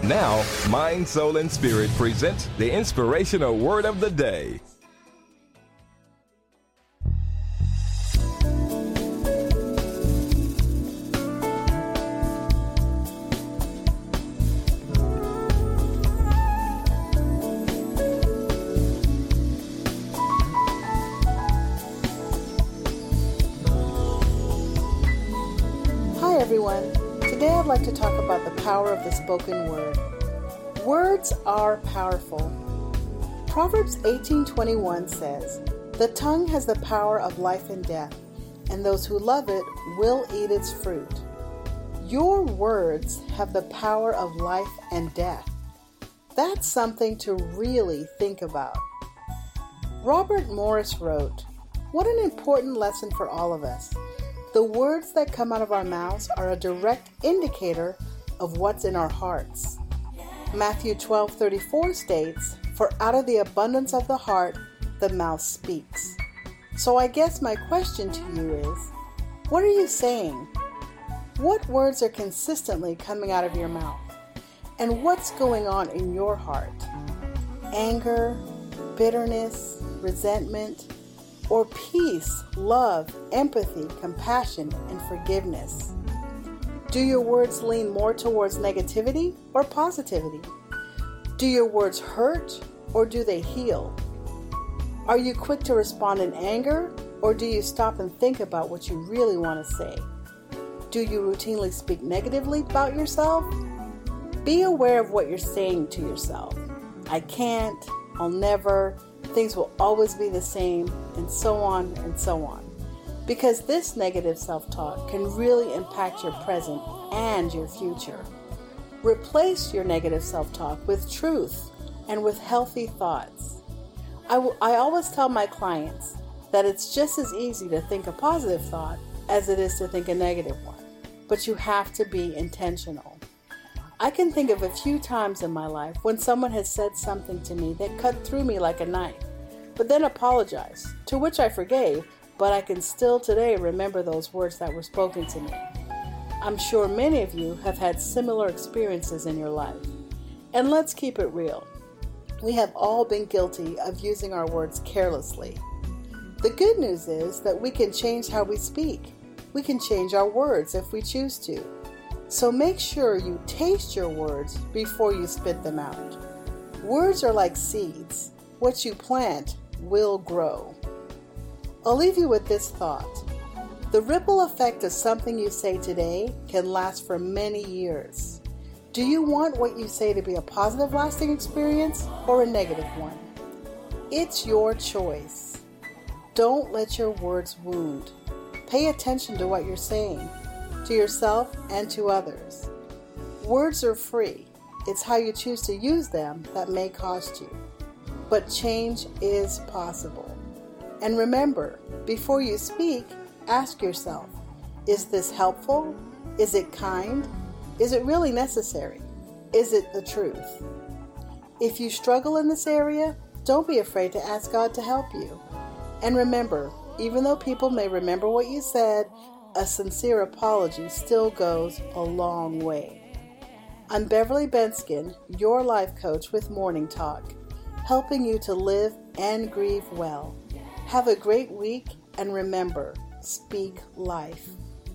Now, Mind, Soul, and Spirit presents the inspirational word of the day. Hi everyone. Today I'd like to talk about the power of the spoken word. Words are powerful. Proverbs 18:21 says, "The tongue has the power of life and death, and those who love it will eat its fruit." Your words have the power of life and death. That's something to really think about. Robert Morris wrote, "What an important lesson for all of us. The words that come out of our mouths are a direct indicator of what's in our hearts." Matthew 12:34 states, "For out of the abundance of the heart, the mouth speaks." So I guess my question to you is, what are you saying? What words are consistently coming out of your mouth? And what's going on in your heart? Anger, bitterness, resentment, or peace, love, empathy, compassion, and forgiveness? Do your words lean more towards negativity or positivity? Do your words hurt or do they heal? Are you quick to respond in anger or do you stop and think about what you really want to say? Do you routinely speak negatively about yourself? Be aware of what you're saying to yourself. I can't, I'll never, things will always be the same, and so on and so on. Because this negative self-talk can really impact your present and your future. Replace your negative self-talk with truth and with healthy thoughts. I always tell my clients that it's just as easy to think a positive thought as it is to think a negative one, but you have to be intentional. I can think of a few times in my life when someone has said something to me that cut through me like a knife, but then apologized, to which I forgave, but I can still today remember those words that were spoken to me. I'm sure many of you have had similar experiences in your life. And let's keep it real. We have all been guilty of using our words carelessly. The good news is that we can change how we speak. We can change our words if we choose to. So make sure you taste your words before you spit them out. Words are like seeds. What you plant will grow. I'll leave you with this thought. The ripple effect of something you say today can last for many years. Do you want what you say to be a positive, lasting experience or a negative one? It's your choice. Don't let your words wound. Pay attention to what you're saying, to yourself and to others. Words are free. It's how you choose to use them that may cost you. But change is possible. And remember, before you speak, ask yourself, is this helpful? Is it kind? Is it really necessary? Is it the truth? If you struggle in this area, don't be afraid to ask God to help you. And remember, even though people may remember what you said, a sincere apology still goes a long way. I'm Beverly Benskin, your life coach with Morning Talk, helping you to live and grieve well. Have a great week, and remember, speak life.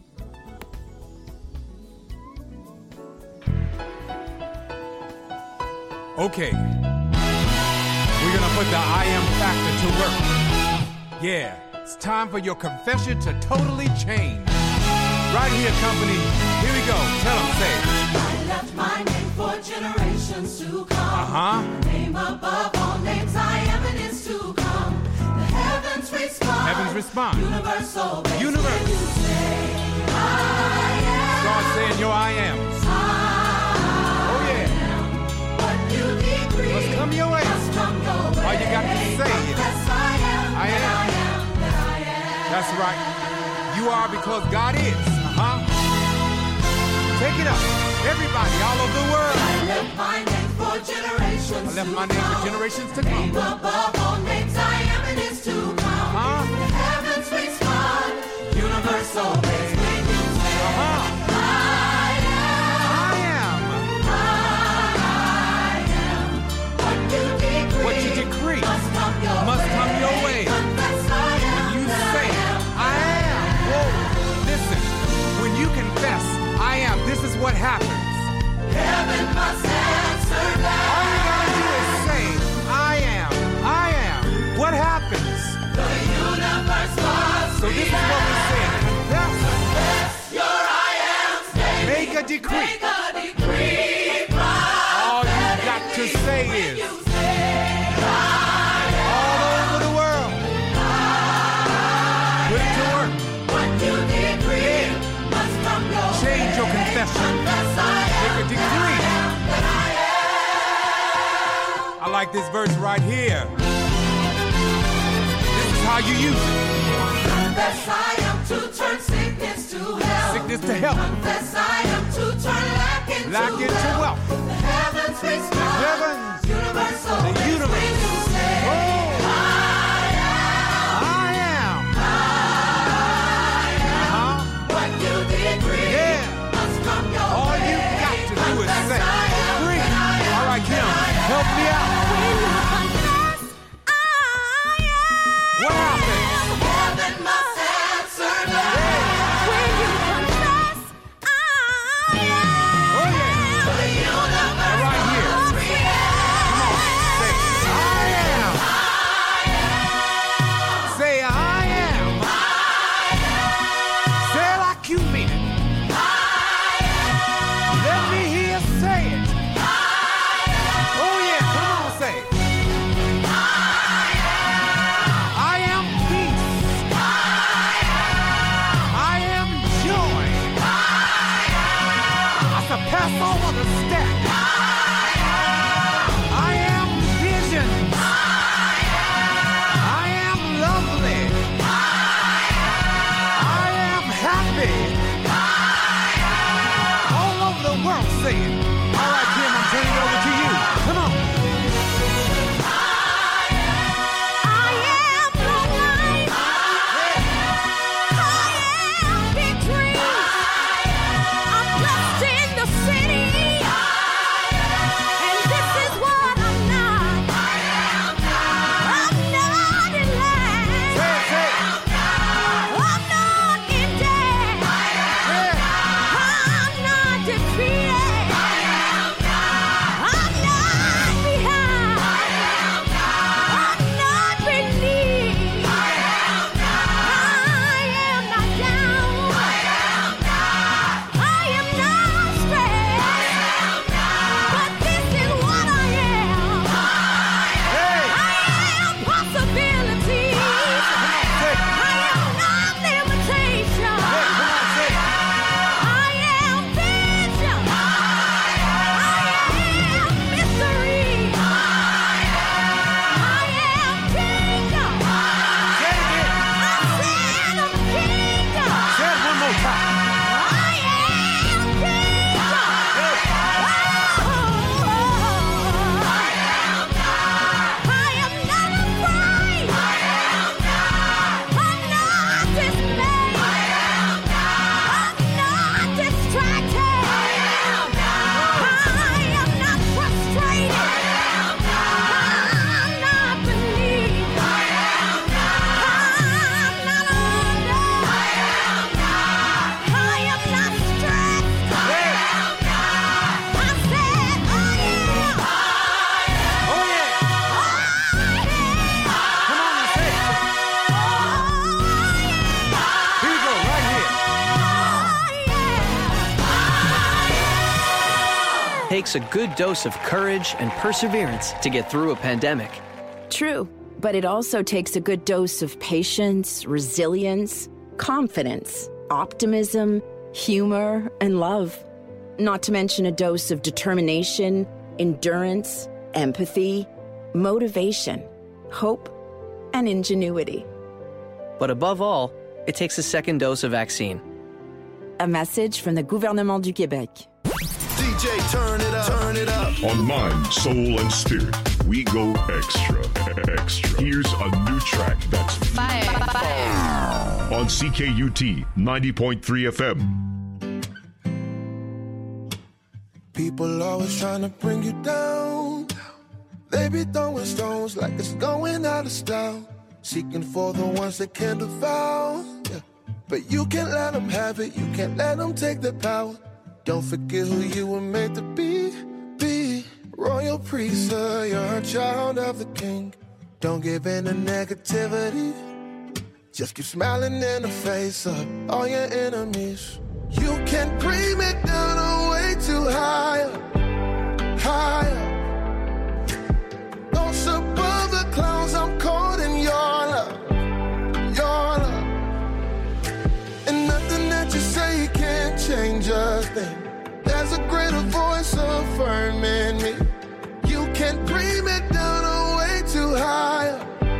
Okay, we're gonna put the I am factor to work. Yeah, it's time for your confession to totally change. Right here, company. Here we go. Tell them, say. I left my name for generations to come. Name above all names, I am and is to come. The heavens respond. Heavens respond. Universe obeys. Universe. When you say, I am. Start saying your I am. Oh yeah. What you decree. Must come your way. Must come your way. All you got to say is, Yes, I am. I am. I am. That I am. That's right. You are because God is. Take it up. Everybody all over the world. I left my name for generations. I left my name for generations to come. Name above all names, I am and is to come. The heavens respond. Universe obeys when you say, I am. I am. what happens? Heaven must answer that. All you gotta do is say, I am. What happens? The universe must So this is what we're saying. Confess your I am statement. Make a decree. Make a decree. All you got to say is, all over the world, put it to work. What you decree must come your Change your confession. Make a decree. I like this verse right here. This is how you use it. Confess I am to turn sickness to health. Sickness to health. Confess I am to turn lack into wealth. The heavens respond. Heavens. Universal. The universe. What you decree must come your All you got to do is say, agree. All right, Kim, help me out. What happens? Heaven must answer that. Oh, yeah. The universe Right here. must react. Come on, say, I am. Say, I am. Say it like you mean it. Let me hear you say it. Oh, yeah, come on, say it. I am peace. I am joy. I surpass all understanding. I am vision. I am lovely. I am happy. All over the world say it. All right, Kim, I'm turning it over to you. Come on. Takes a good dose of courage and perseverance to get through a pandemic. True, but it also takes a good dose of patience, resilience, confidence, optimism, humor, and love. Not to mention a dose of determination, endurance, empathy, motivation, hope, and ingenuity. But above all, it takes a second dose of vaccine. A message from the Gouvernement du Québec. DJ, turn it up, turn it up. On Mind, Soul, and Spirit, we go extra. Here's a new track that's fire. On CKUT 90.3 FM. People always trying to bring you down. They be throwing stones like it's going out of style. Seeking for the ones that can devour. Yeah. But you can't let them have it. You can't let them take the power. Don't forget who you were meant to be. Royal priesthood, you're a child of the king. Don't give in to negativity. Just keep smiling in the face of all your enemies. You can bring me down or way too higher. Those above the clouds, I'm caught in your love. And nothing that you say can't change a thing. There's a greater voice affirming me. You can't bring me down or way too higher.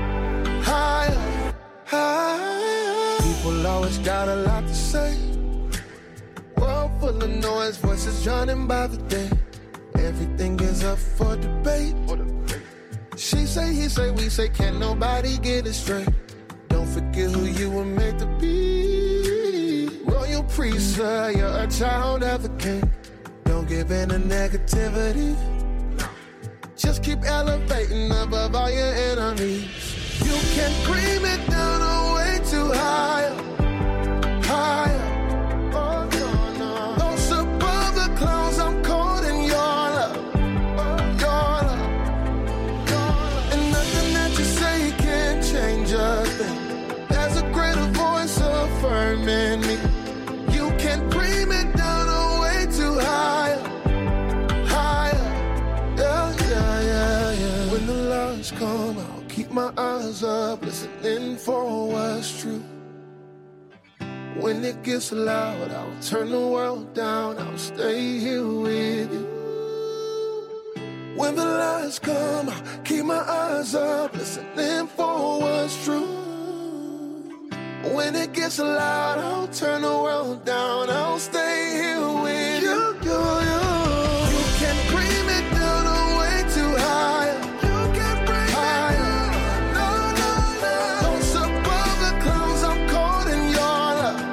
People always got a lot to say. World full of noise, voices drowning by the day. Everything is up for debate. She say, he say, we say, can't nobody get it straight. Don't forget who you were meant to be. Royal priesthood, you're a child of the king. Don't give in to negativity. Just keep elevating above all your enemies. You can bring it down or way too higher. Oh, no. Those above the clouds, I'm caught in your love. And nothing that you say can change a thing. There's a greater voice affirming me. You can bring me down or way too higher. Yeah. When the lights come out, keep my eyes up, listening for what's true. When it gets loud, I'll turn the world down, I'll stay here with you. When the lights come out, keep my eyes up, listening for what's true. When it gets loud, I'll turn the world down, I'll stay here with you. You can bring me down or way too high. You can bring me down. No. Those above the clouds, I'm caught in your love.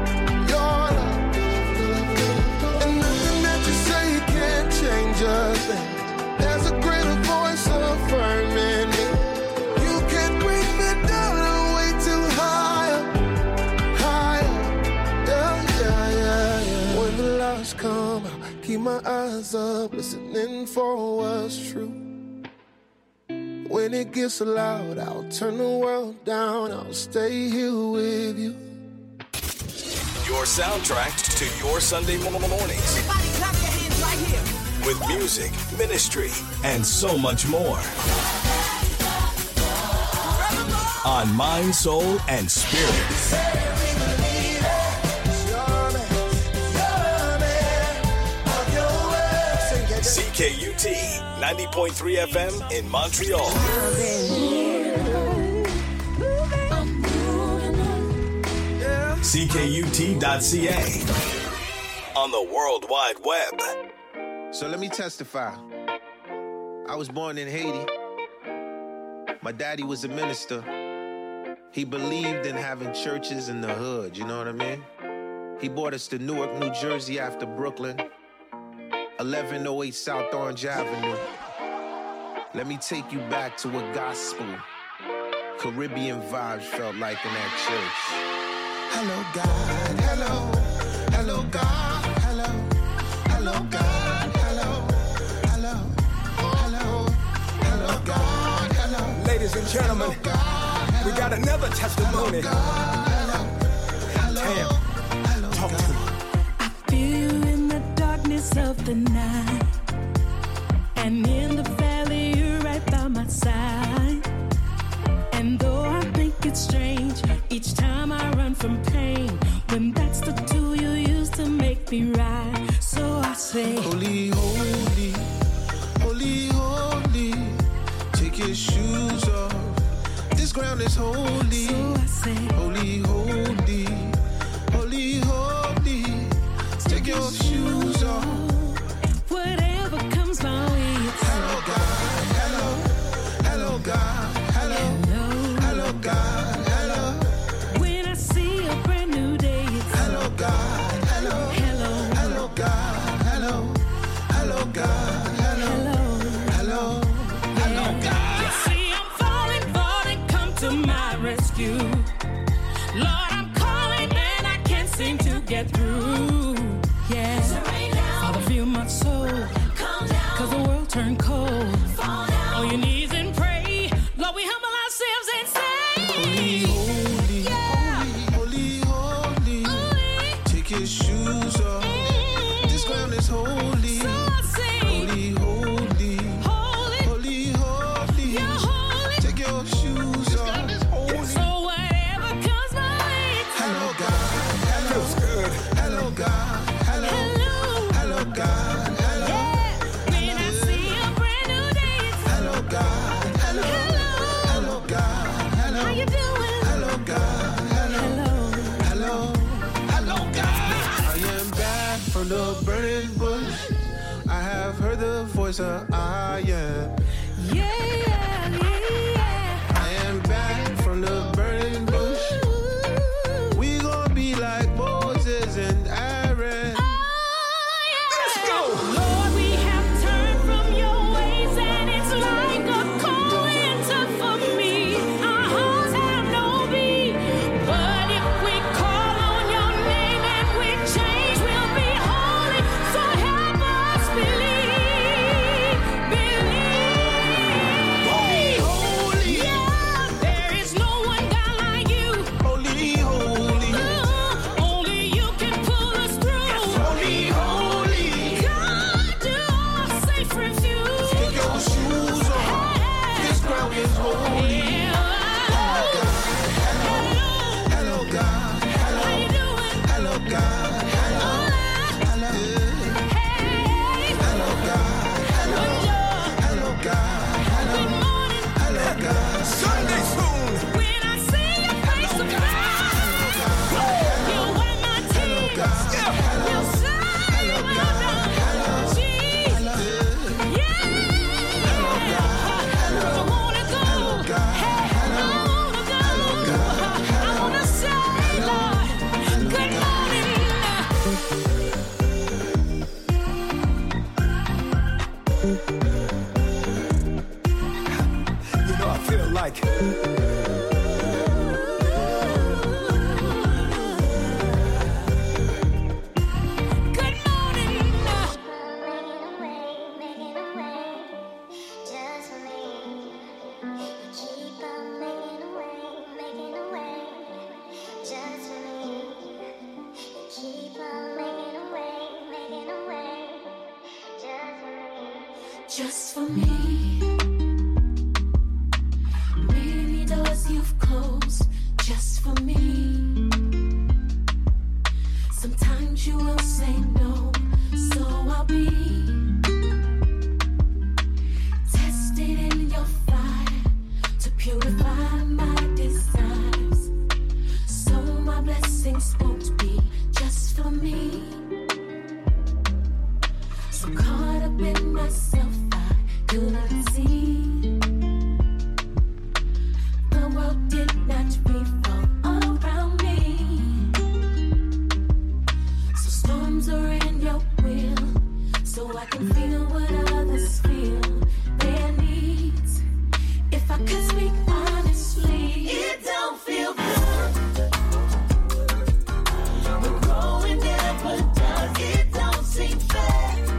And nothing that you say can't change a thing. There's a greater voice affirming me. You can bring me down or way too high. Yeah. When the lights come out, keep my eyes up, listening for what's true. When it gets loud, I'll turn the world down, I'll stay here with you. Your soundtrack to your Sunday mornings. Everybody clap your hands right here. With music, ministry, and so much more. On Mind, Soul, and Spirit. CKUT 90.3 FM in Montreal. CKUT.ca on the World Wide Web. So let me testify. I was born in Haiti. My daddy was a minister. He believed in having churches in the hood, you know what I mean? He brought us to Newark, New Jersey after Brooklyn. 1108 South Orange Avenue. Let me take you back to what gospel, Caribbean vibes felt like in that church. Hello, God. Hello, God. Hello, God. Hello, God. Hello. Ladies and gentlemen, we got another testimony. Damn. Talk to me. I feel you in the darkness of the night, and in the valley you're right by my side. And though I think it's strange each time I run from pain, when that's the tool you use to make me right, so I say, Holy, holy, holy, holy, take your shoes off. This ground is holy. So I say, holy, holy, holy, holy, take your shoes off. Whatever comes my way, it's hello, God. Hello, God. Hello, God. Hello. When I see a brand new day, it's hello, God. Hello, God. Hello, God. Hello, God. You see, I'm falling, come to my rescue. Lord, I'm calling and I can't seem to get through. Yeah. burning bush. I have heard the voice of I am. I am back from the burning bush. We gon' be like Moses and Aaron. Let's go! Lord, we have turned from your ways, and it's like a cold winter for me. Our hearts have no beat, but if we call on your name and we change, we'll be holy. So help us believe. Holy. Yeah, there is no one God like you. Holy, holy. Only you can pull us through. Holy, holy. God, you are safe refuge. Take your shoes off. This ground is holy. Hello, God. Hello. How you doing? Hello, God. Hello. Hello. Hello, God. Hello. Hello, God. Hello. Hello, God. Sunday soon. When I see your face to face, you wipe my tears. You say You know, I feel like just for me. Many doors you've closed just for me. Sometimes you will say no, so I'll be tested in your fire to purify my desires. So my blessings won't be just for me. So caught up in myself, I couldn't see. The world did not revolve all around me. So storms are in your will, so I can feel what others feel. Their needs. If I could speak honestly, it don't feel good. But growing never does. It don't seem fair.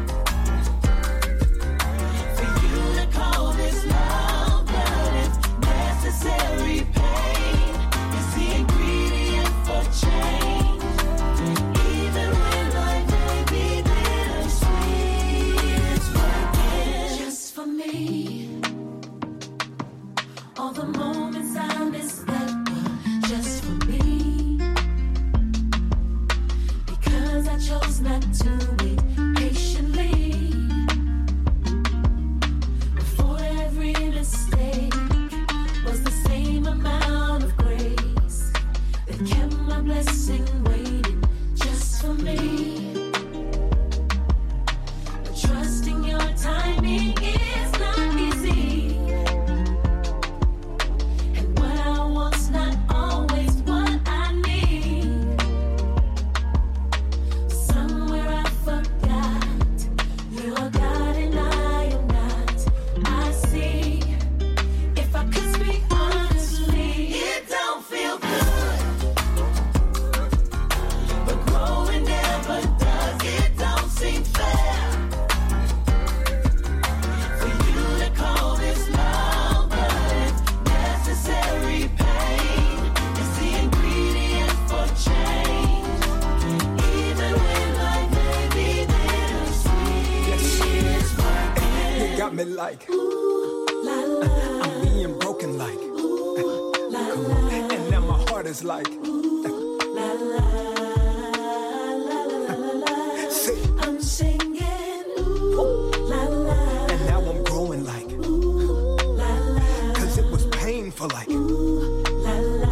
Necessary pain is the ingredient for change. Even when life may be bittersweet, it's working just for me. All the moments I missed that were just for me, because I chose not to wait patiently. Before every mistake was the same amount of grace that kept my blessing waiting just for me. But trusting your timing is not easy, and what I want's not always what I need. Somewhere I forgot you are God and I am not. I see. If I could speak honestly, it don't feel good. But growing never does. It don't seem fair for you to call this love, but it's necessary pain. It's the ingredient for change. Even when life may be bittersweet, it's working. you got me like La la, I'm being broken like. Come on. And now my heart is like. la la, la la la la. Say, I'm singing, la la, and now I'm growing like. la la, Cause it was painful like. la la,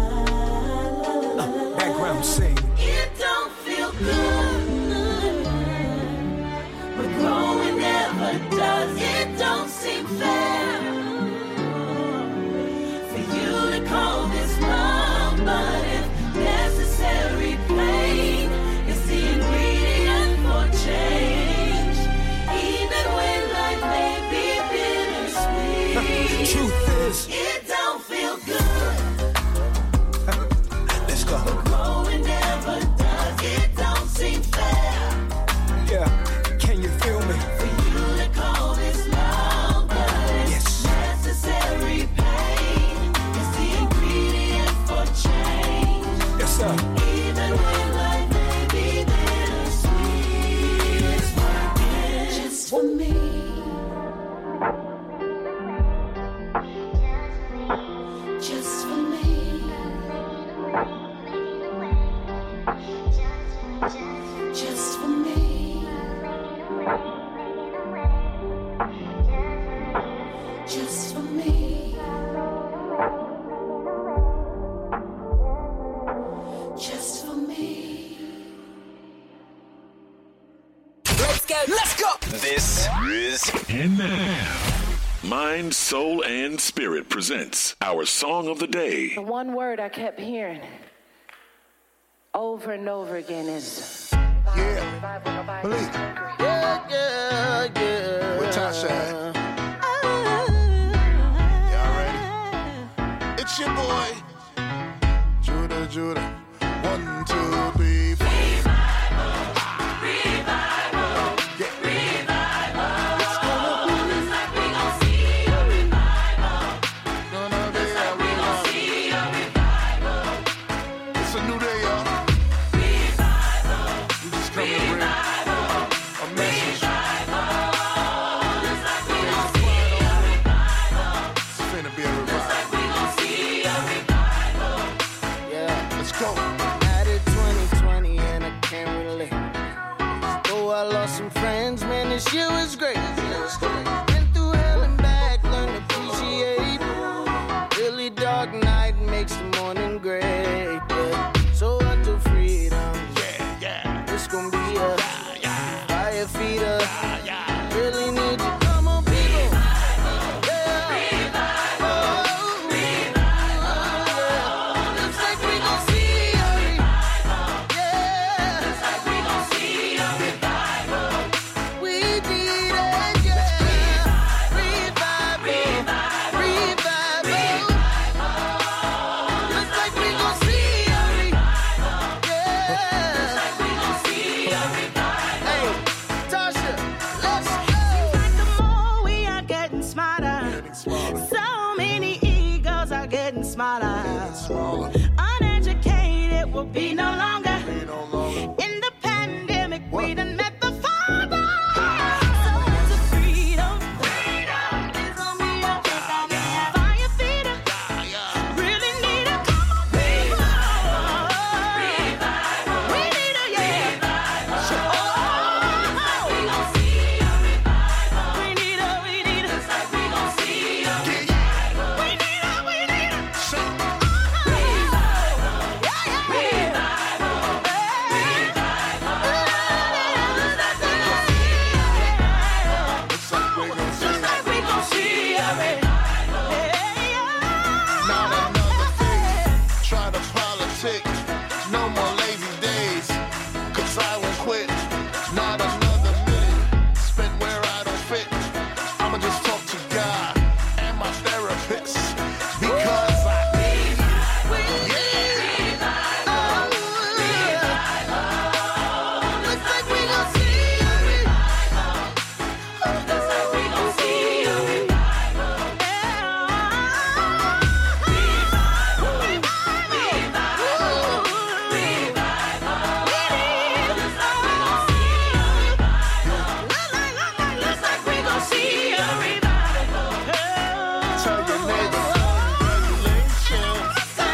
la la. Background sing. It don't feel good. is. It don't feel good. Let's go. Growing never does. It don't seem fair. Yeah, can you feel me? For you to call this love, but it's necessary pain. It's the ingredient for change. Yes, sir. Even when life may be bittersweet, it's working just for me. Just for me. Just for me. Just for me. Just for me. Let's go. Let's go. This is And Now. Mind, Soul, and Spirit presents our Song of the Day. The one word I kept hearing over and over again is Yeah. Believe. Yeah. Where Tasha at? Y'all ready? It's your boy, Judah. 1, 2, 3, 4. This year was great. Went through hell and back, learned to appreciate. Really dark night makes the morning great. Yeah. So until freedom, it's gonna be a fire feeder. Really need you. Come on, people. Looks like we gon' see a revival. Yeah. Looks like we gon' see a revival. We need it, yeah. Revival. Looks like we gon' see a revival. Yeah. Looks like we gon' see a revival. Hey, Tasha, let's go. Seems like the more we are getting smarter. So many egos are getting smaller. Uneducated will be no longer. In the pandemic, we done met the Father. So into freedom. It's gonna be a fire feeder. Really need a come on, people. We need a we gon' see a revival. We need a Looks like we gon' see a revival. We need a revival. Looks like we gon' see. Looks like we gon' see a revival. Not another day. Try to politic. No more lazy days. 'Cause I won't quit. Not another minute spent where I don't fit. I'ma just talk to God and my therapist. Because I need Looks like we gon' see a revival. Looks like we gon' see a revival. Looks like we gon' see a revival. Tell your neighbor, congratulations.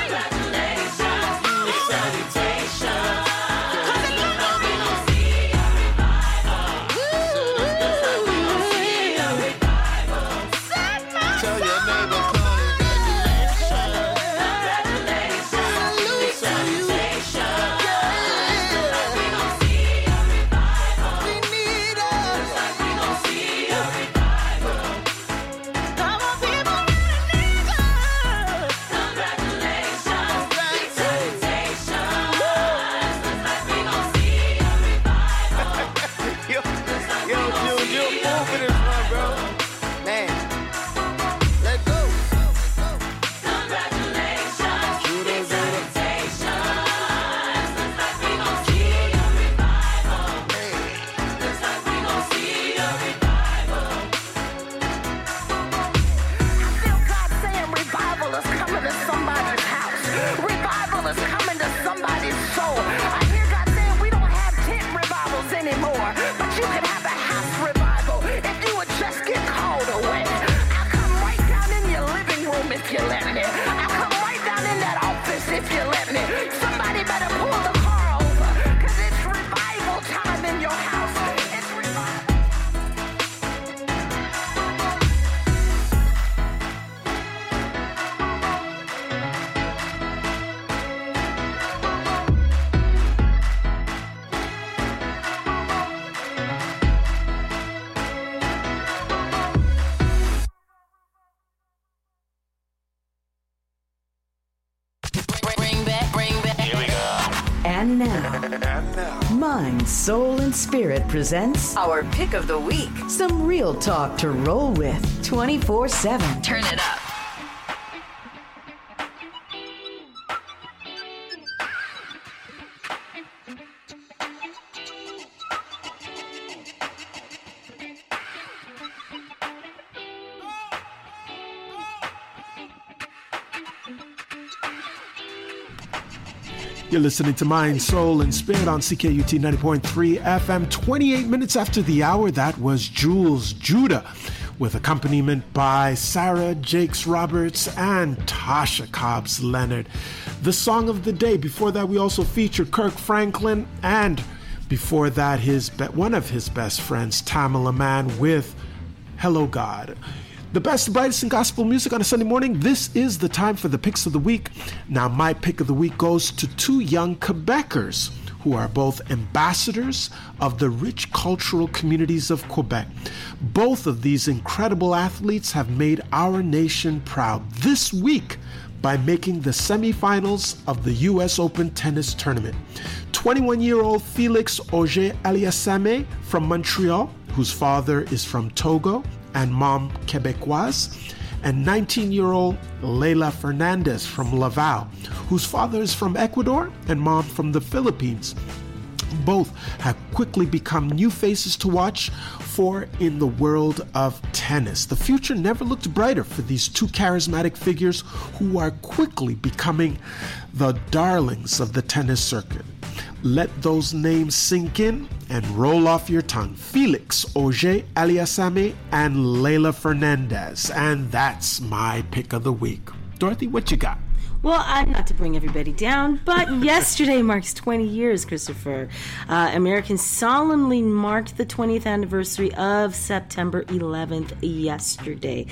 Tell your neighbor, Yo, you a fool for this one, bro. Man, let go. now, Mind, Soul, and Spirit presents our Pick of the Week. Some real talk to roll with 24/7. Turn it up. You're listening to Mind, Soul, and Spirit on CKUT 90.3 FM. 28 minutes after the hour, that was Jules Judah, with accompaniment by Sarah Jakes Roberts and Tasha Cobbs Leonard. The song of the day. Before that, we also featured Kirk Franklin, and before that, one of his best friends, Tamala Mann, with Hello God. The best, the brightest in gospel music on a Sunday morning. This is the time for the picks of the week. Now, my pick of the week goes to two young Quebecers who are both ambassadors of the rich cultural communities of Quebec. Both of these incredible athletes have made our nation proud this week by making the semifinals of the U.S. Open tennis tournament. 21-year-old Felix Auger-Aliassime from Montreal, whose father is from Togo and mom Quebecoise, and 19-year-old Leylah Fernandez from Laval, whose father is from Ecuador and mom from the Philippines. Both have quickly become new faces to watch for in the world of tennis. The future never looked brighter for these two charismatic figures who are quickly becoming the darlings of the tennis circuit. Let those names sink in and roll off your tongue. Felix Auger-Aliassime and Leylah Fernandez. And that's my pick of the week. Dorothy, what you got? Well, not to bring everybody down, but yesterday marks 20 years, Christopher. Americans solemnly marked the 20th anniversary of September 11th yesterday,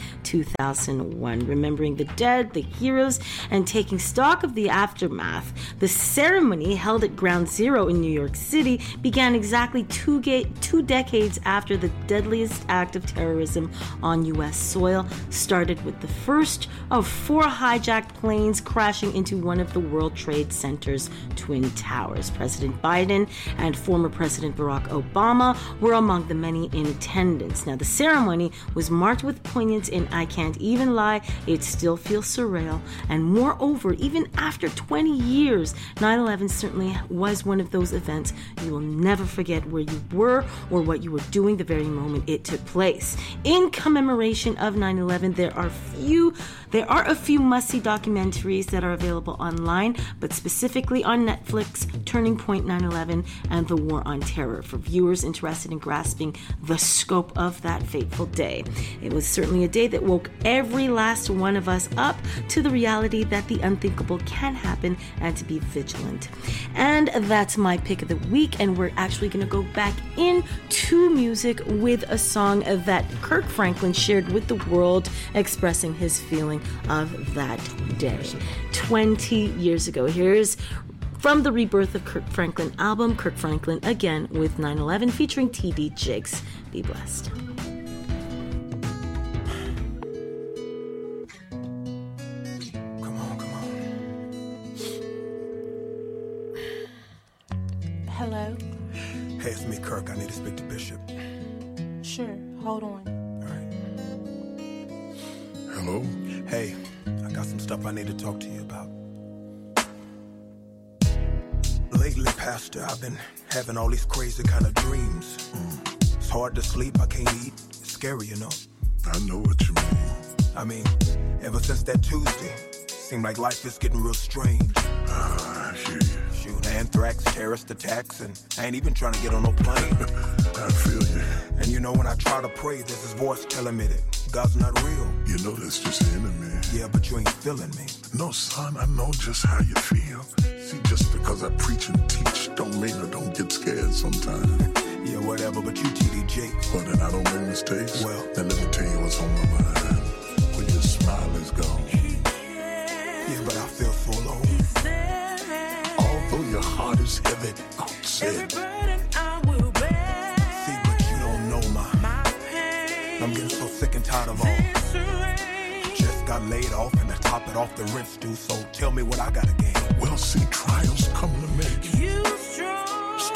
2001, remembering the dead, the heroes, and taking stock of the aftermath. The ceremony, held at Ground Zero in New York City, began exactly two decades after the deadliest act of terrorism on U.S. soil started with the first of 4 hijacked planes crashing into one of the World Trade Center's Twin Towers. President Biden and former President Barack Obama were among the many in attendance. Now, the ceremony was marked with poignance, and I can't even lie, it still feels surreal. And moreover, even after 20 years, 9/11 certainly was one of those events you will never forget where you were or what you were doing the very moment it took place. In commemoration of 9/11, there are a few must-see documentaries that are available online, but specifically on Netflix, Turning Point 9/11 and The War on Terror, for viewers interested in grasping the scope of that fateful day. It was certainly a day that woke every last one of us up to the reality that the unthinkable can happen and to be vigilant. And that's my pick of the week, and we're actually going to go back into music with a song that Kirk Franklin shared with the world, expressing his feeling of that day 20 years ago. Here's from the Rebirth of Kirk Franklin album, Kirk Franklin again with 9/11 featuring T.D. Jakes. Be blessed. Come on. Hello? Hey, it's me, Kirk. I need to speak to Bishop. Sure, hold on. Hello? Hey, I got some stuff I need to talk to you about. Lately, Pastor, I've been having all these crazy kind of dreams. It's hard to sleep, I can't eat. It's scary, you know. I know what you mean. I mean, ever since that Tuesday, seemed like life is getting real strange. I hear you. Shoot, anthrax, terrorist attacks, and I ain't even trying to get on no plane. I feel you. And you know, when I try to pray, there's this voice telling me that God's not real. You know that's just the enemy. Yeah, but you ain't feeling me. No, son, I know just how you feel. See, just because I preach and teach don't mean I don't get scared sometimes. Yeah, whatever, but you T.D. Jakes. Well, then I don't make mistakes. Well, then let me tell you what's on my mind. When your smile is gone. Yeah, but I feel so alone. Although your heart is heavy, God said. See, but you don't know my pain. I'm getting so sick and tired of all. Just got laid off, and to top it off, the rent's due. So tell me what I gotta gain. Well, see, trials come to make you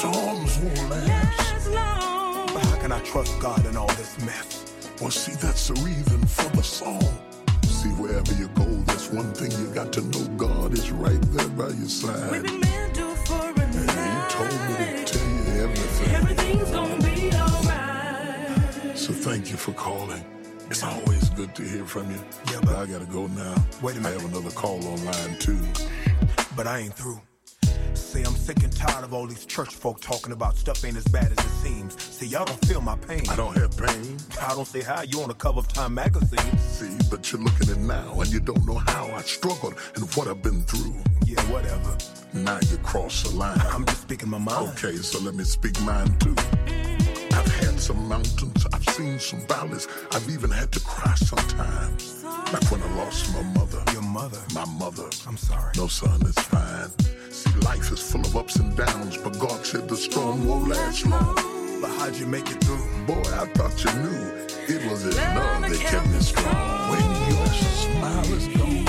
storms won't last. But how can I trust God in all this mess? Well, see, that's the reason for the song. See, wherever you go, there's one thing you got to know. God is right there by your side. We've been meant to for a night. And he told me to tell you everything. Everything's gonna be alright. So thank you for calling. It's always good to hear from you. Yeah, but I gotta go now. Wait a minute. I have another call online too. But I ain't through. See, I'm sick and tired of all these church folk talking about stuff ain't as bad as it seems. See, y'all don't feel my pain. I don't have pain. I don't say how you on the cover of Time magazine. See, but you're looking at now and you don't know how I struggled and what I've been through. Yeah, whatever. Now you cross the line. I'm just speaking my mind. Okay, so let me speak mine too. I've had some mountains, I've seen some valleys, I've even had to cry sometimes. Like when I lost my mother. Your mother? My mother. I'm sorry. No, son, it's fine. See, life is full of ups and downs, but God said the storm won't last long. But how'd you make it through? Boy, I thought you knew. It was his love that kept me strong. When your smile is gone,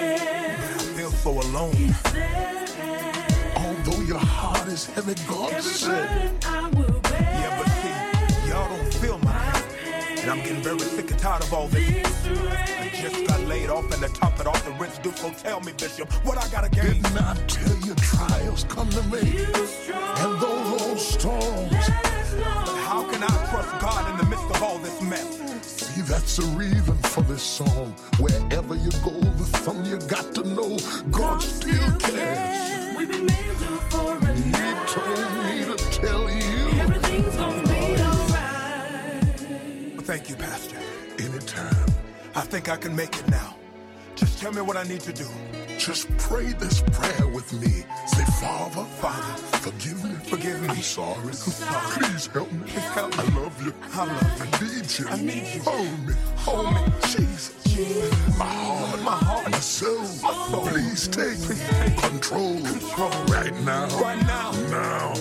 I feel so alone. Although your heart is heavy, God said, yeah, but see, y'all don't feel my pain. And I'm getting very sick and tired of all this. I just got laid off and to top it off the rich dude. So tell me, Bishop, what I gotta gain? Didn't I tell you trials come to me? And those old storms. But how can I trust God in the midst of all this mess? See, that's the reason for this song. Wherever you go, the thing you got to know, God still cares. We've been made to for a night. He told me to tell you. Everything's gonna be alright. Well, thank you, Pastor. Anytime. I think I can make it now. Just tell me what I need to do. Just pray this prayer with me. Say, Father, forgive me. Forgive me. I'm sorry. Please help me. Please help me. I love you. I love you. I need you. I need you. Hold me. Hold me. Jesus. My heart. My soul. Please take control. Right now. Right now. Now.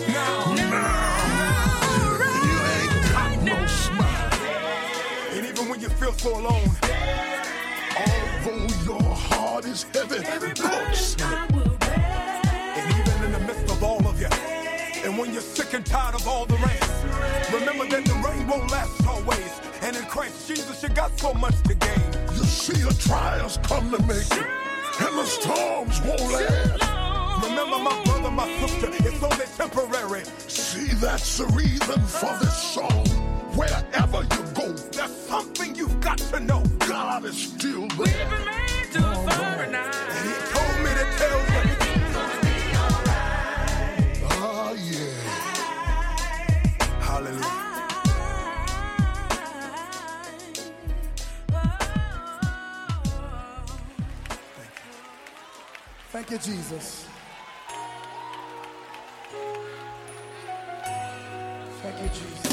You ain't got no smile. And even when you feel so alone, although your heart is heavy, God said, and even in the midst of all of you, and when you're sick and tired of all the rain, remember that the rain won't last always. And in Christ Jesus, you got so much to gain. You see, the trials come to make it, and the storms won't last. Remember, my brother, my sister, it's only temporary. See, that's the reason for this song. Wherever you go, there's something you've got to know. God is still there. We've been made to for a night. And he told me to tell you. Oh, yeah. Hallelujah. Thank you, Jesus. Thank you, Jesus.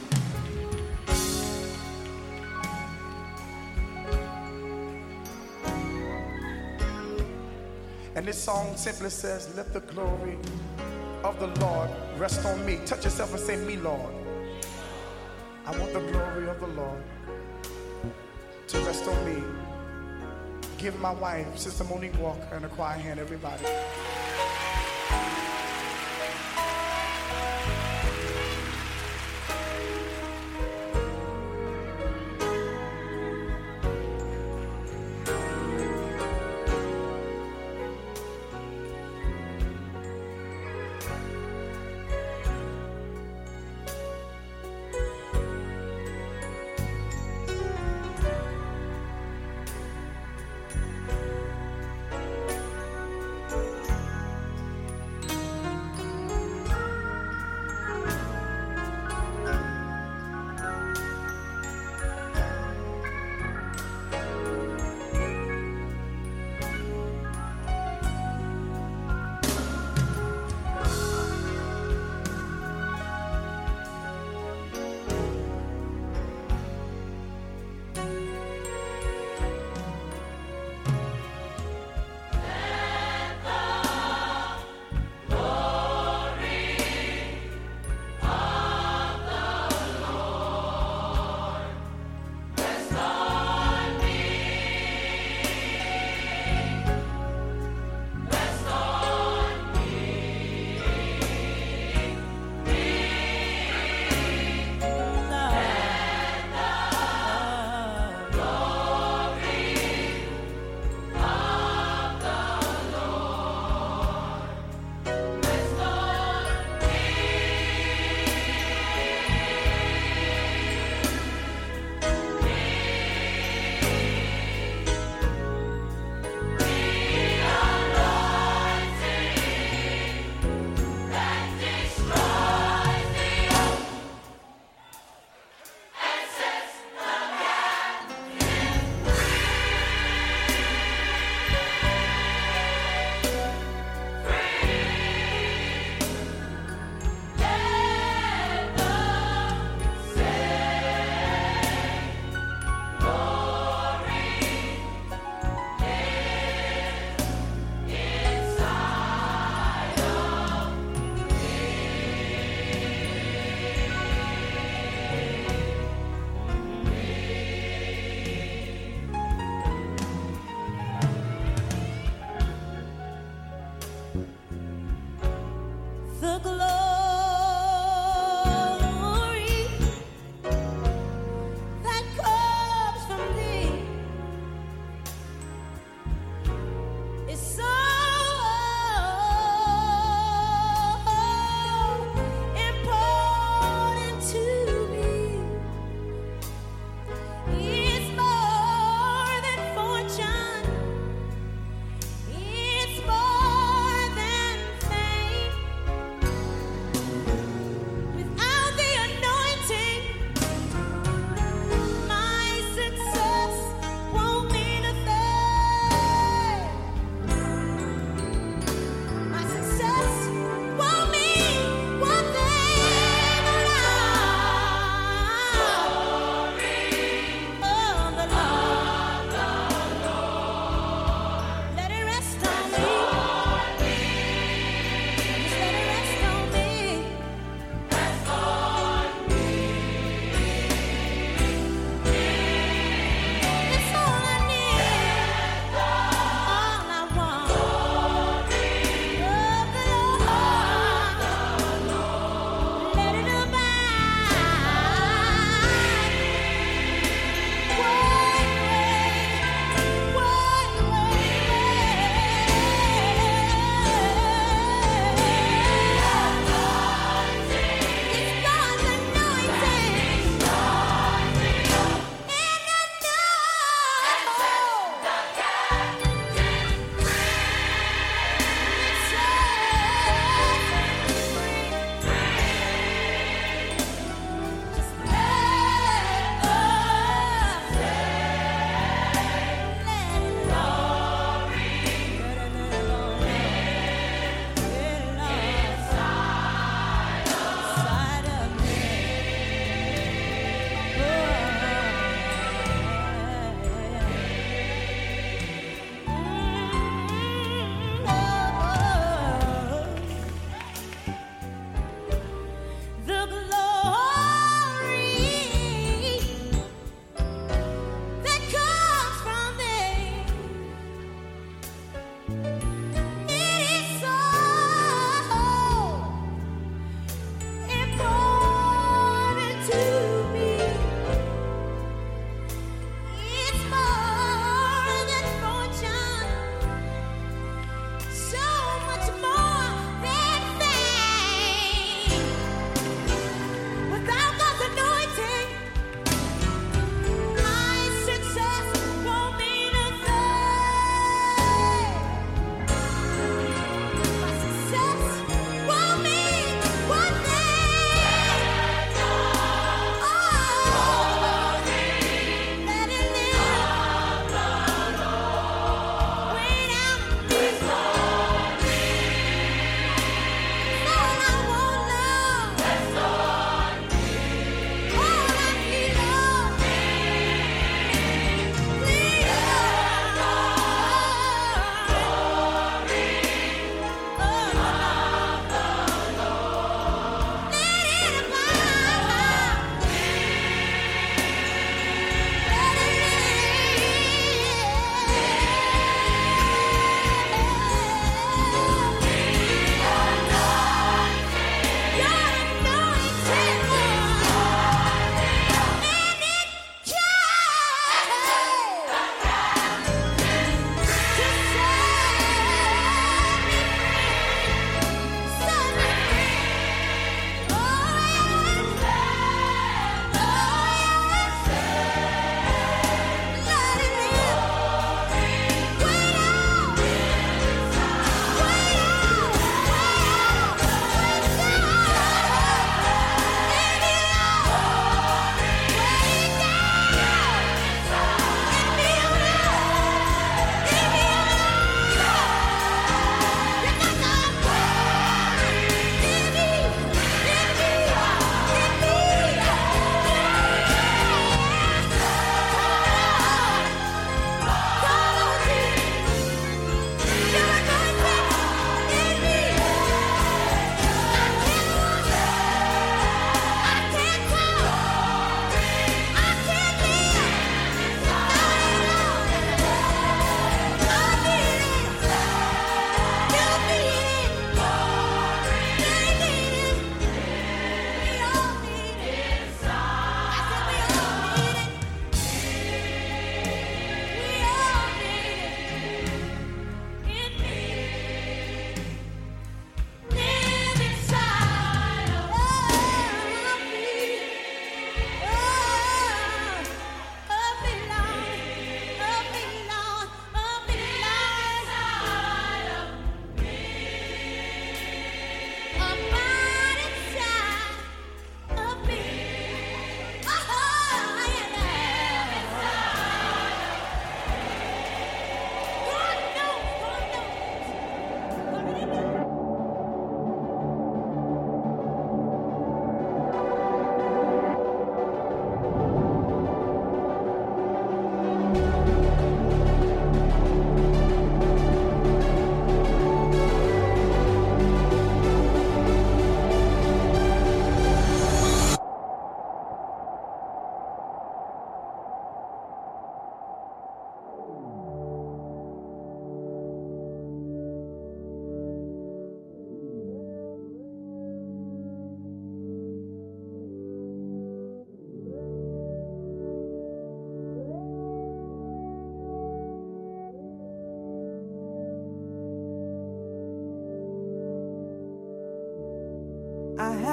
And this song simply says, let the glory of the Lord rest on me. Touch yourself and say, me, Lord. I want the glory of the Lord to rest on me. Give my wife, Sister Monique Walker, and a quiet hand, everybody.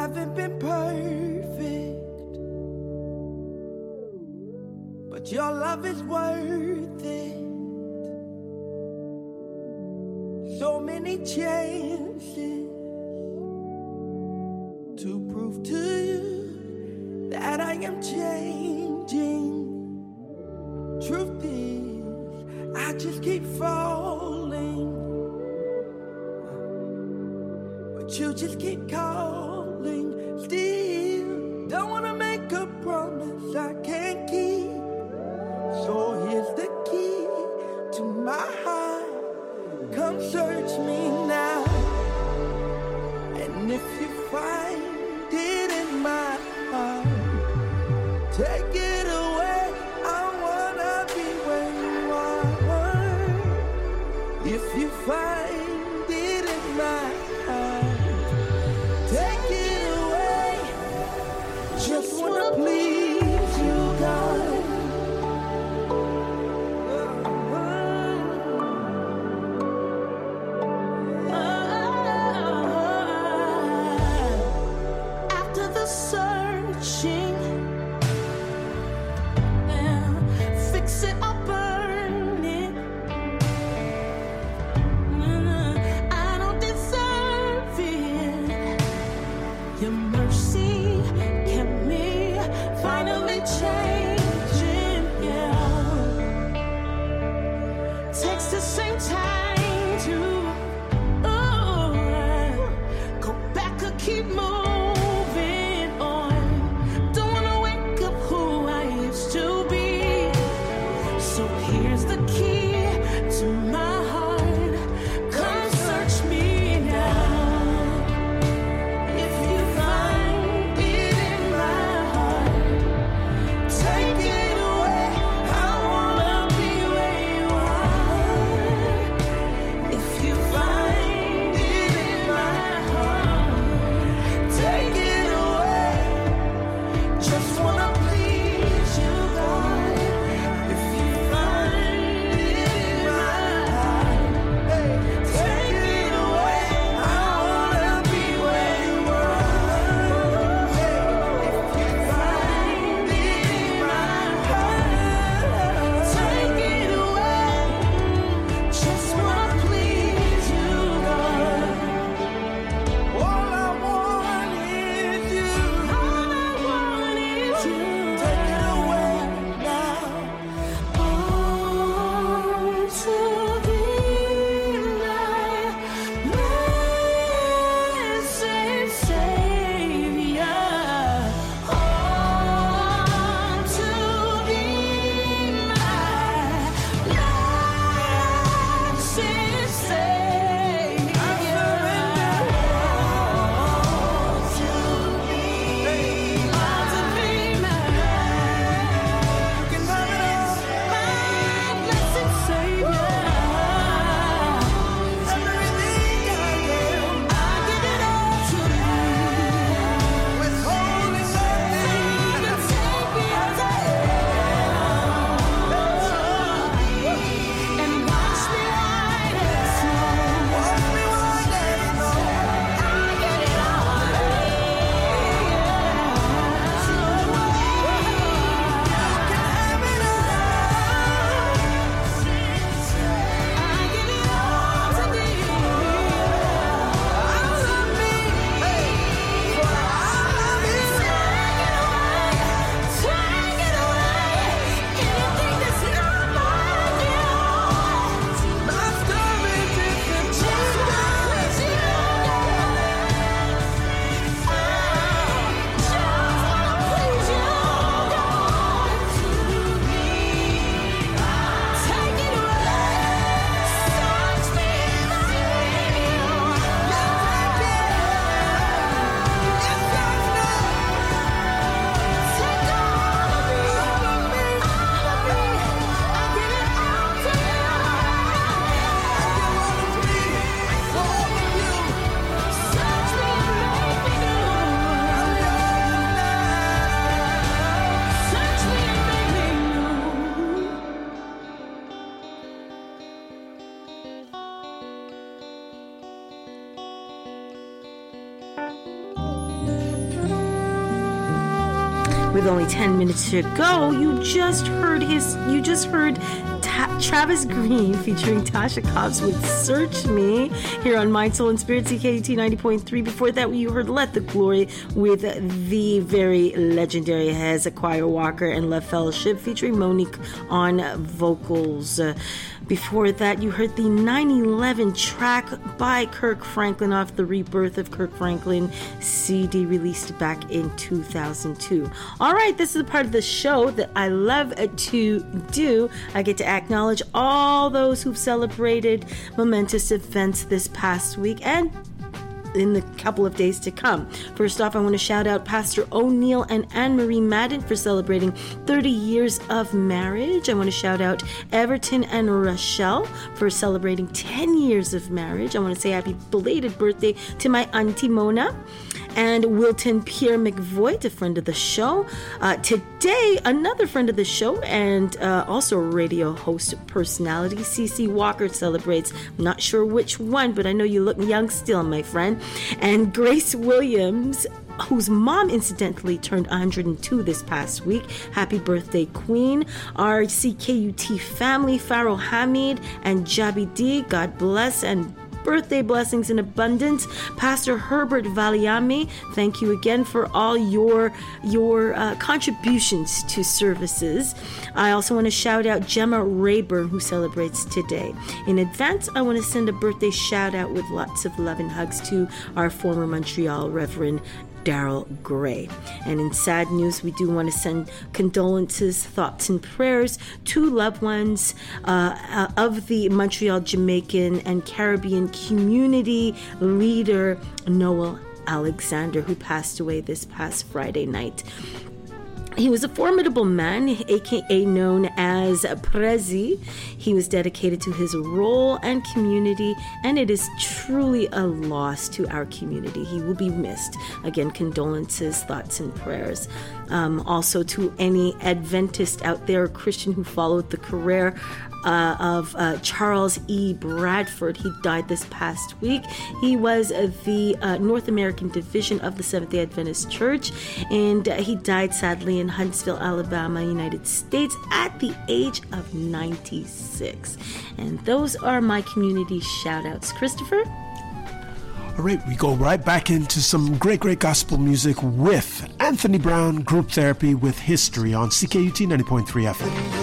haven't been perfect, but your love is worth it. So many chances to prove to you that I am changing. Truth is, I just keep falling, but you just keep calling. Still, don't wanna make a promise I can't keep. So here's the key to my heart. Come search me now, and if you find it in my heart, take it away. I wanna be where you are. If you find it in my heart, take it away. Just wanna please you, God. I don't deserve With only 10 minutes to go, you just heard Travis Green featuring Tasha Cobbs with Search Me here on Mind, Soul, and Spirit, CKUT 90.3. Before that, you heard Let the Glory with the very legendary Hezekiah Walker and Love Fellowship featuring Monique on vocals. Before that, you heard the 9/11 track by Kirk Franklin off the Rebirth of Kirk Franklin CD released back in 2002. All right, this is the part of the show that I love to do. I get to acknowledge all those who've celebrated momentous events this past week and in the couple of days to come. First off, I want to shout out Pastor O'Neill and Anne-Marie Madden for celebrating 30 years of marriage. I want to shout out Everton and Rochelle for celebrating 10 years of marriage. I want to say happy belated birthday to my Auntie Mona. And Wilton Pierre McVoigt, a friend of the show. Today, another friend of the show and also radio host personality, CeCe Walker celebrates. I'm not sure which one, but I know you look young still, my friend. And Grace Williams, whose mom incidentally turned 102 this past week. Happy birthday, Queen. Our CKUT family, Farrell Hamid and Jabi D, God bless and birthday blessings in abundance. Pastor Herbert Valiami, thank you again for all your contributions to services. I also want to shout out Gemma Rayburn, who celebrates today. In advance, I want to send a birthday shout out with lots of love and hugs to our former Montreal Reverend Daryl Gray. And in sad news, we do want to send condolences, thoughts, and prayers to loved ones of the Montreal Jamaican and Caribbean community leader Noel Alexander, who passed away this past Friday night. He was a formidable man, aka known as Prezi. He was dedicated to his role and community, and it is truly a loss to our community. He will be missed. Again, condolences, thoughts, and prayers. Also to any Adventist out there, Christian who followed the career of Charles E. Bradford. He died this past week. He was the North American division of the Seventh-day Adventist Church, and he died sadly in Huntsville, Alabama, United States at the age of 96. And those are my community shout-outs. Christopher? All right, we go right back into some great gospel music with Anthony Brown, Group Therapy with History on CKUT 90.3 FM.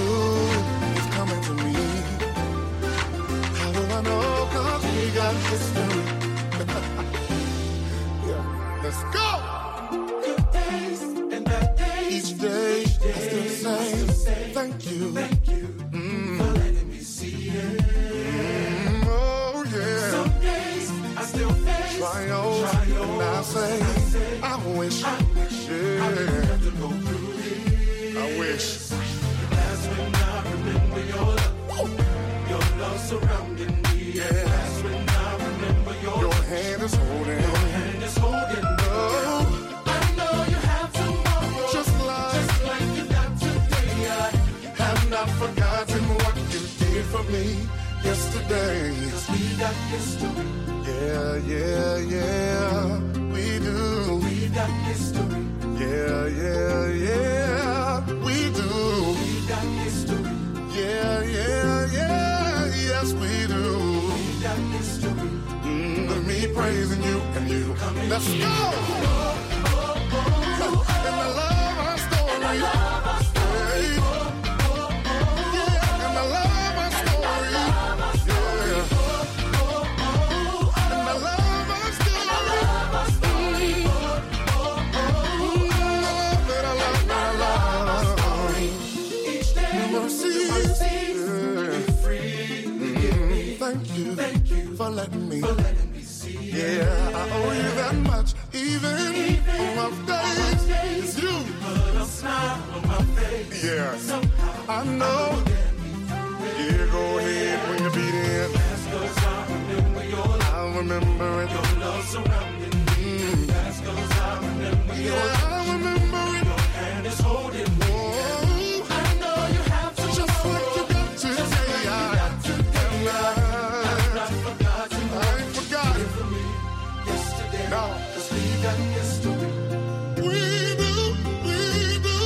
We do.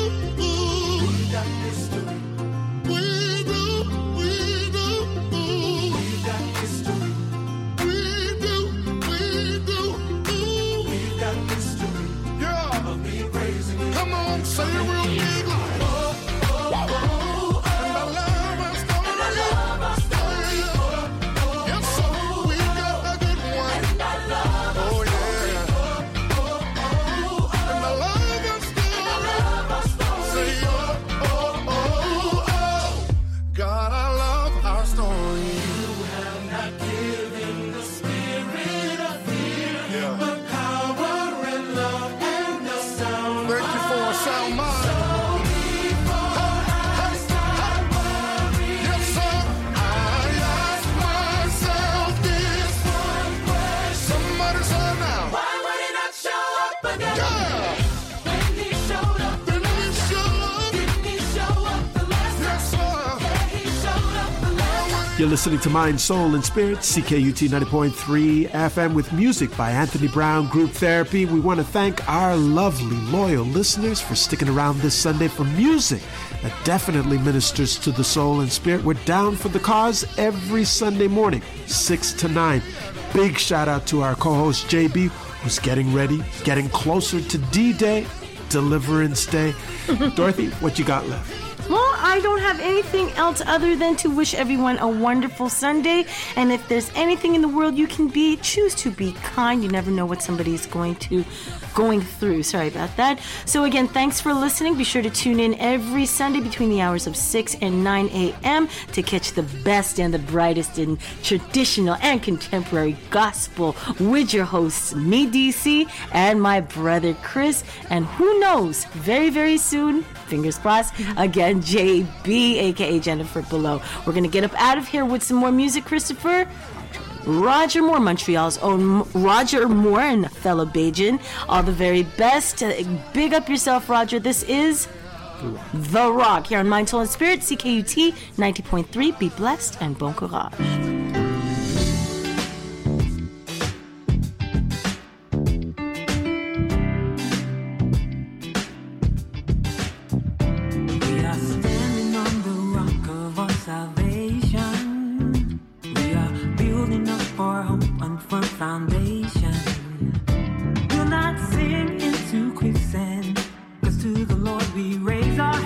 You're listening to Mind, Soul, and Spirit, CKUT 90.3 FM with music by Anthony Brown, Group Therapy. We want to thank our lovely, loyal listeners for sticking around this Sunday for music that definitely ministers to the soul and spirit. We're down for the cause every Sunday morning, 6 to 9. Big shout out to our co-host, JB, who's getting ready, getting closer to D-Day, Deliverance Day. Dorothy, what you got left? Well, I don't have anything else other than to wish everyone a wonderful Sunday. And if there's anything in the world you can be, choose to be kind. You never know what somebody's going through. Sorry about that. So again, thanks for listening. Be sure to tune in every Sunday between the hours of 6 and 9 a.m. to catch the best and the brightest in traditional and contemporary gospel with your hosts, me, DC, and my brother, Chris. And who knows, very, very soon, fingers crossed, again, JB, aka Jennifer Below. We're going to get up out of here with some more music, Christopher. Roger Moore, Montreal's own Roger Moore and fellow Bajan. All the very best. Big up yourself, Roger. This is The Rock here on Mind, Soul, and Spirit, CKUT 90.3. Be blessed and bon courage. Foundation. We'll not sink into quicksand, 'cause to the Lord we raise our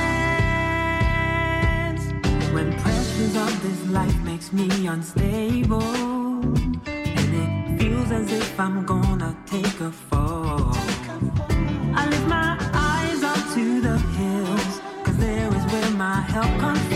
hands. When pressures of this life makes me unstable, and it feels as if I'm gonna take a fall, I lift my eyes up to the hills, 'cause there is where my help comes from.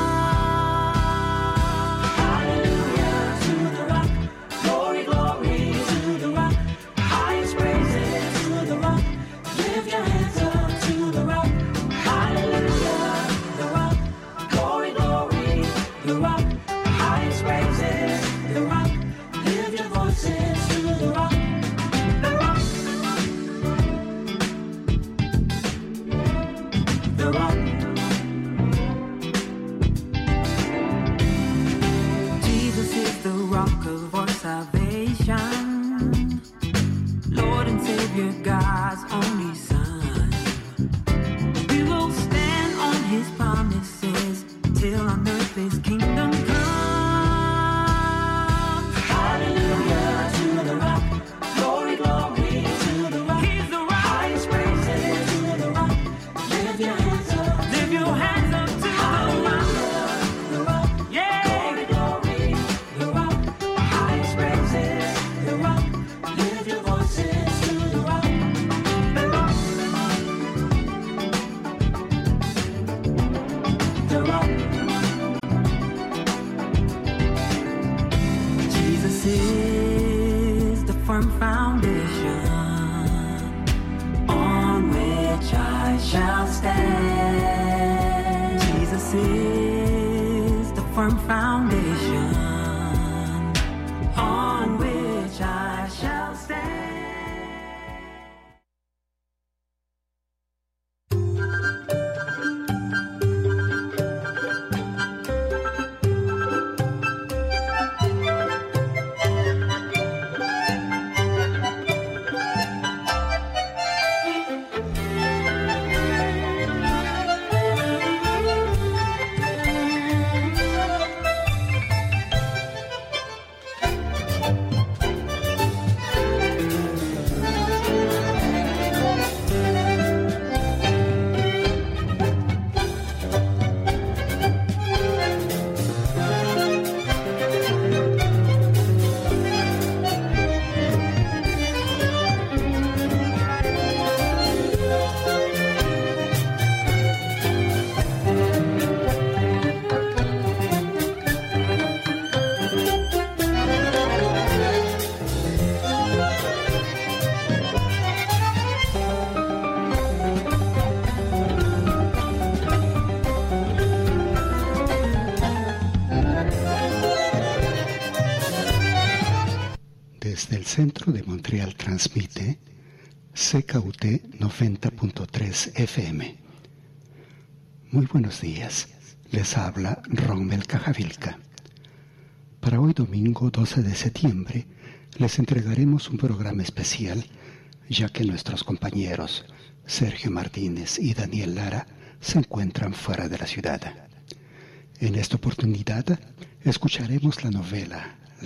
Lord and Savior, God's only Son. We will stand on His promises till on earth His kingdom comes. Hallelujah to the rock, glory, glory to the rock. He's the rock. Highest praises to the rock. Lift your hands up. Lift your hands up to the rock. Yeah. Glory, glory, the rock. Highest praises, the rock. Lift your voices to the rock. The rock. The rock. Jesus is the firm foundation on which I shall stand. Jesus is the firm foundation on which I shall stand. Desde el centro de Montreal transmite CKUT 90.3 FM. Muy buenos días, les habla Rommel Cajavilca. Para hoy domingo 12 de septiembre les entregaremos un programa especial, ya que nuestros compañeros Sergio Martínez y Daniel Lara se encuentran fuera de la ciudad. En esta oportunidad escucharemos la novela